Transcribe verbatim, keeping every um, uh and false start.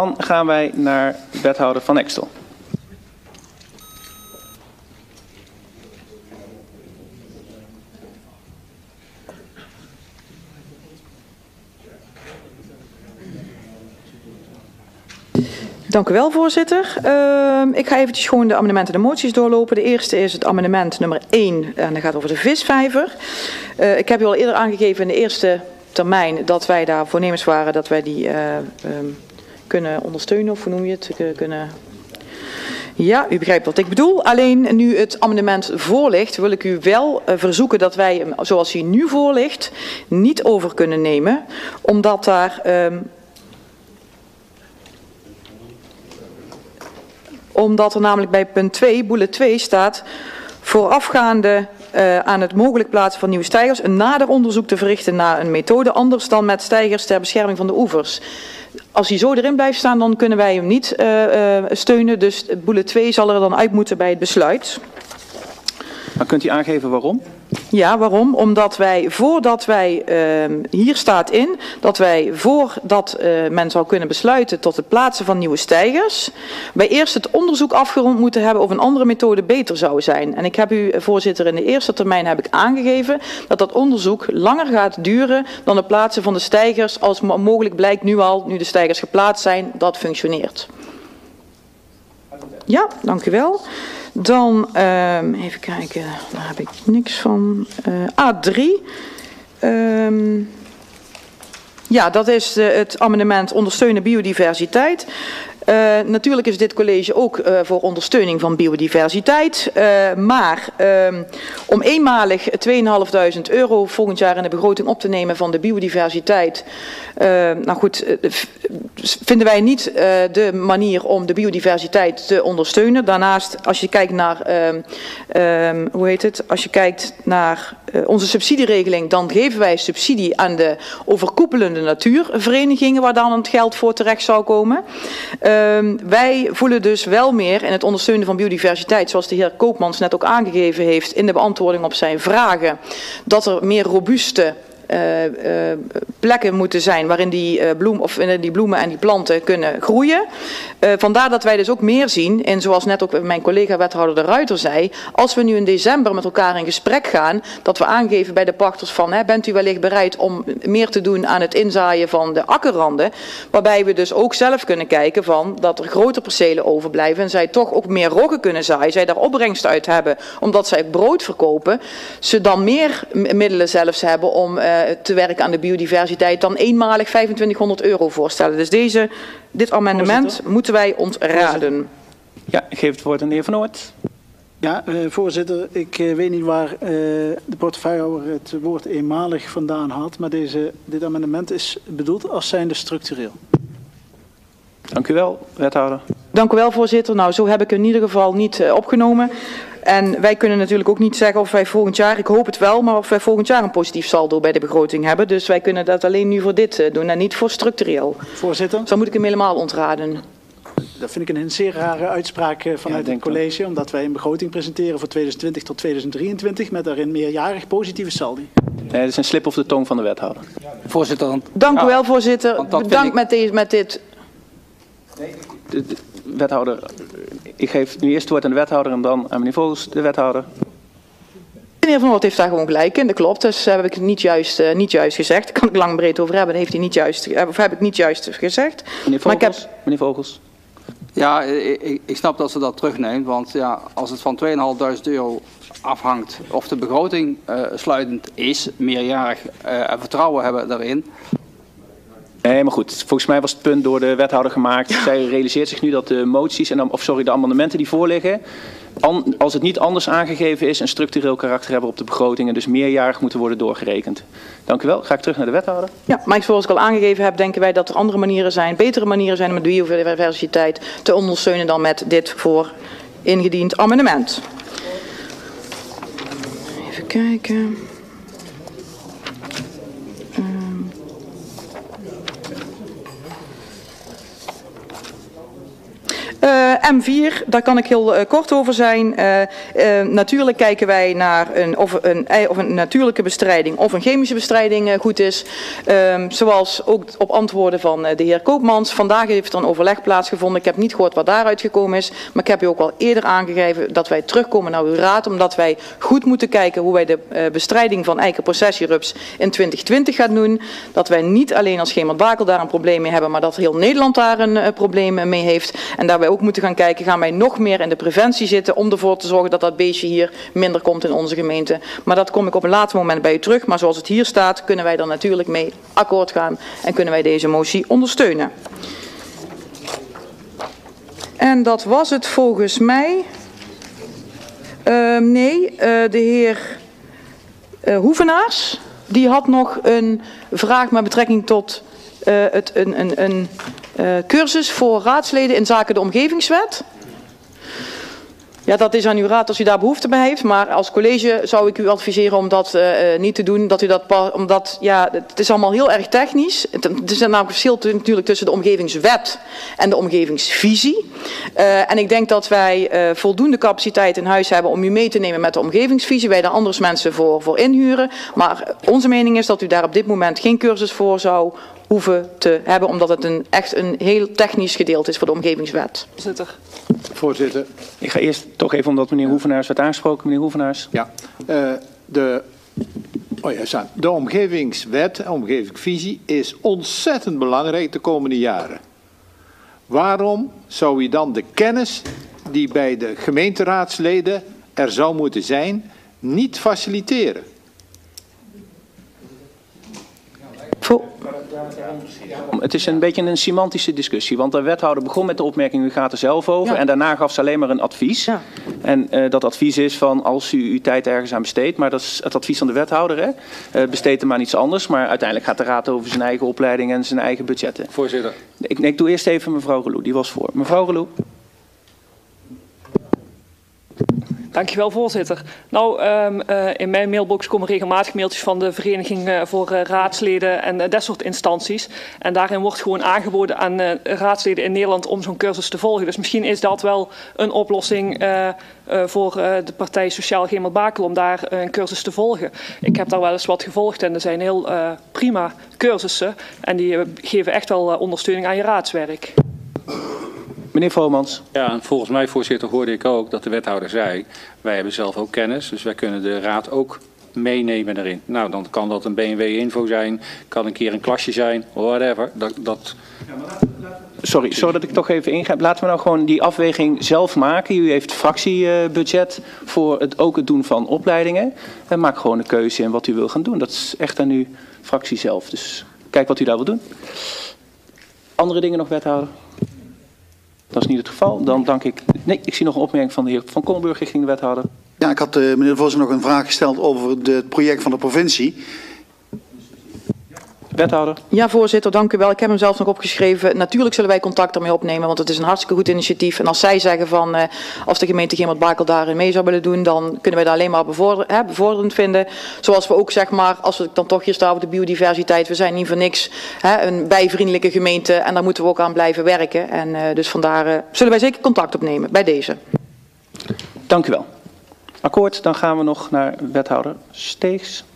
Dan gaan wij naar wethouder Van Extel. Dank u wel, voorzitter. Uh, ik ga eventjes gewoon de amendementen en de moties doorlopen. De eerste is het amendement nummer één en dat gaat over de visvijver. Uh, ik heb u al eerder aangegeven in de eerste termijn dat wij daar voornemens waren dat wij die uh, um, kunnen ondersteunen, of hoe noem je het, kunnen... Ja, u begrijpt wat ik bedoel. Alleen nu het amendement voorligt, wil ik u wel uh, verzoeken dat wij hem, zoals hij nu voorligt, niet over kunnen nemen, omdat daar... Um, Omdat er namelijk bij punt twee, bullet twee staat, voorafgaande uh, aan het mogelijk plaatsen van nieuwe steigers, een nader onderzoek te verrichten naar een methode anders dan met steigers ter bescherming van de oevers. Als hij zo erin blijft staan, dan kunnen wij hem niet uh, uh, steunen. Dus bullet twee zal er dan uit moeten bij het besluit. Maar kunt u aangeven waarom? Ja, waarom? Omdat wij, voordat wij, uh, hier staat in, dat wij voordat uh, men zou kunnen besluiten tot het plaatsen van nieuwe steigers, wij eerst het onderzoek afgerond moeten hebben of een andere methode beter zou zijn. En ik heb u, voorzitter, in de eerste termijn heb ik aangegeven dat dat onderzoek langer gaat duren dan het plaatsen van de steigers, als mogelijk blijkt nu al, nu de steigers geplaatst zijn, dat functioneert. Ja, dank u wel. Dan, uh, even kijken, daar heb ik niks van. Uh, A drie. Um, ja, dat is uh, het amendement ondersteunen biodiversiteit. Uh, natuurlijk is dit college ook uh, voor ondersteuning van biodiversiteit. Uh, maar uh, om eenmalig tweeënhalfduizend euro volgend jaar in de begroting op te nemen van de biodiversiteit. Uh, nou goed, uh, vinden wij niet uh, de manier om de biodiversiteit te ondersteunen. Daarnaast, als je kijkt naar, uh, uh, hoe heet het, als je kijkt naar uh, onze subsidieregeling, dan geven wij subsidie aan de overkoepelende natuurverenigingen waar dan het geld voor terecht zou komen. Uh, Uh, wij voelen dus wel meer in het ondersteunen van biodiversiteit, zoals de heer Koopmans net ook aangegeven heeft in de beantwoording op zijn vragen, dat er meer robuuste Uh, uh, plekken moeten zijn waarin die, uh, bloem, of, uh, die bloemen en die planten kunnen groeien. Uh, vandaar dat wij dus ook meer zien, en zoals net ook mijn collega wethouder De Ruiter zei, als we nu in december met elkaar in gesprek gaan, dat we aangeven bij de pachters van, hè, bent u wellicht bereid om meer te doen aan het inzaaien van de akkerranden, waarbij we dus ook zelf kunnen kijken van dat er grote percelen overblijven en zij toch ook meer roggen kunnen zaaien, zij daar opbrengst uit hebben, omdat zij brood verkopen, ze dan meer middelen zelfs hebben om uh, te werken aan de biodiversiteit dan eenmalig vijfentwintighonderd euro voorstellen. Dus deze, dit amendement voorzitter. Moeten wij ontraden. Ja, ik geef het woord aan de heer Van Oort. Ja, uh, voorzitter, ik uh, weet niet waar uh, de portefeuillehouder het woord eenmalig vandaan had, maar deze, dit amendement is bedoeld als zijnde structureel. Dank u wel, wethouder. Dank u wel, voorzitter. Nou, zo heb ik in ieder geval niet uh, opgenomen. En wij kunnen natuurlijk ook niet zeggen of wij volgend jaar, ik hoop het wel, maar of wij volgend jaar een positief saldo bij de begroting hebben. Dus wij kunnen dat alleen nu voor dit uh, doen en niet voor structureel. Voorzitter. Dus dan moet ik hem helemaal ontraden. Dat vind ik een zeer rare uitspraak uh, vanuit ja, het college, omdat wij een begroting presenteren voor tweeduizend twintig tot tweeduizend drieëntwintig met daarin meerjarig positieve saldi. Nee, dat is een slip of de tong van de wethouder. Voorzitter. Want, Dank ja, u wel, voorzitter. Bedankt ik... met, deze, met dit. De, de, wethouder, ik geef nu eerst het woord aan de wethouder en dan aan meneer Vogels, de wethouder. Meneer Van Oort heeft daar gewoon gelijk in, dat klopt. Dus heb ik niet juist, uh, niet juist gezegd. Daar kan ik lang breed over hebben, dat heeft hij niet juist, of heb ik niet juist gezegd. Meneer Vogels, maar ik heb... meneer Vogels. Ja, ik, ik snap dat ze dat terugneemt, want ja, als het van tweeënhalfduizend euro afhangt of de begroting uh, sluitend is, meerjarig uh, en vertrouwen hebben daarin. Nee, maar goed. Volgens mij was het punt door de wethouder gemaakt. Ja. Zij realiseert zich nu dat de moties, en dan, of sorry, de amendementen die voorliggen, an, als het niet anders aangegeven is, een structureel karakter hebben op de begroting en dus meerjarig moeten worden doorgerekend. Dank u wel. Ga ik terug naar de wethouder. Ja, maar zoals ik al aangegeven heb, denken wij dat er andere manieren zijn, betere manieren zijn om de biodiversiteit te ondersteunen dan met dit voor ingediend amendement. Even kijken. Uh, M vier, daar kan ik heel uh, kort over zijn. Uh, uh, natuurlijk kijken wij naar een, of, een, of een natuurlijke bestrijding of een chemische bestrijding uh, goed is. Uh, zoals ook op antwoorden van uh, de heer Koopmans. Vandaag heeft er een overleg plaatsgevonden. Ik heb niet gehoord wat daaruit gekomen is. Maar ik heb u ook al eerder aangegeven dat wij terugkomen naar uw raad. Omdat wij goed moeten kijken hoe wij de uh, bestrijding van eikenprocessierups in twintig twintig gaan doen. Dat wij niet alleen als Gemert-Bakel daar een probleem mee hebben. Maar dat heel Nederland daar een uh, probleem mee heeft. En daar wij ook moeten gaan kijken, gaan wij nog meer in de preventie zitten om ervoor te zorgen dat dat beestje hier minder komt in onze gemeente. Maar dat kom ik op een later moment bij u terug. Maar zoals het hier staat, kunnen wij er natuurlijk mee akkoord gaan en kunnen wij deze motie ondersteunen. En dat was het volgens mij. Uh, nee, uh, de heer uh, Hoevenaars, die had nog een vraag met betrekking tot uh, het, een, een, een uh, cursus voor raadsleden in zaken de omgevingswet. Ja, dat is aan uw raad als u daar behoefte bij heeft. Maar als college zou ik u adviseren om dat uh, niet te doen. Dat u dat, omdat, ja, het is allemaal heel erg technisch. Het, het is namelijk verschil te, natuurlijk tussen de omgevingswet en de omgevingsvisie. Uh, en ik denk dat wij uh, voldoende capaciteit in huis hebben om u mee te nemen met de omgevingsvisie. Wij daar anders mensen voor, voor inhuren. Maar onze mening is dat u daar op dit moment geen cursus voor zou hoeven te hebben. Omdat het een, echt een heel technisch gedeelte is voor de omgevingswet. Voorzitter. Voorzitter. Ik ga eerst toch even, omdat meneer Hoevenaars werd aangesproken. Meneer Hoevenaars. Ja, uh, de, oh ja, sorry. de omgevingswet, de omgevingsvisie is ontzettend belangrijk de komende jaren. Waarom zou u dan de kennis die bij de gemeenteraadsleden er zou moeten zijn, niet faciliteren? Voor... Het is een beetje een semantische discussie, want de wethouder begon met de opmerking, u gaat er zelf over, ja. En daarna gaf ze alleen maar een advies. Ja. En uh, dat advies is van als u uw tijd ergens aan besteedt, maar dat is het advies van de wethouder, hè? Uh, besteed er maar iets anders, maar uiteindelijk gaat de raad over zijn eigen opleiding en zijn eigen budgetten. Voorzitter. Ik, ik doe eerst even mevrouw Geloe, die was voor. Mevrouw Geloe. Dankjewel, voorzitter. Nou, um, uh, in mijn mailbox komen regelmatig mailtjes van de Vereniging uh, voor uh, Raadsleden en uh, dat soort instanties. En daarin wordt gewoon aangeboden aan uh, raadsleden in Nederland om zo'n cursus te volgen. Dus misschien is dat wel een oplossing uh, uh, voor uh, de partij Sociaal Gemert-Bakel om daar uh, een cursus te volgen. Ik heb daar wel eens wat gevolgd en er zijn heel uh, prima cursussen. En die uh, geven echt wel uh, ondersteuning aan je raadswerk. Meneer Vromans. Ja, en volgens mij, voorzitter, hoorde ik ook dat de wethouder zei, wij hebben zelf ook kennis, dus wij kunnen de raad ook meenemen daarin. Nou, dan kan dat een B M W info zijn, kan een keer een klasje zijn, whatever. Dat, dat... Sorry, sorry dat ik toch even ingrijp. Laten we nou gewoon die afweging zelf maken. U heeft fractiebudget voor het, ook het doen van opleidingen. En maak gewoon een keuze in wat u wil gaan doen. Dat is echt aan uw fractie zelf. Dus kijk wat u daar wil doen. Andere dingen nog, wethouder? Dat is niet het geval. Dan dank ik... Nee, ik zie nog een opmerking van de heer Van Kollenburg richting de wethouder. Ja, ik had, uh, meneer de voorzitter, nog een vraag gesteld over de, het project van de provincie. Wethouder. Ja, voorzitter, dank u wel. Ik heb hem zelf nog opgeschreven. Natuurlijk zullen wij contact ermee opnemen, want het is een hartstikke goed initiatief. En als zij zeggen van, uh, als de gemeente Gemert-Bakel daarin mee zou willen doen, dan kunnen wij dat alleen maar bevorder, hè, bevorderend vinden. Zoals we ook, zeg maar, als we dan toch hier staan over de biodiversiteit, we zijn niet voor niks hè, een bijvriendelijke gemeente en daar moeten we ook aan blijven werken. En uh, dus vandaar uh, zullen wij zeker contact opnemen bij deze. Dank u wel. Akkoord, dan gaan we nog naar wethouder Steegs.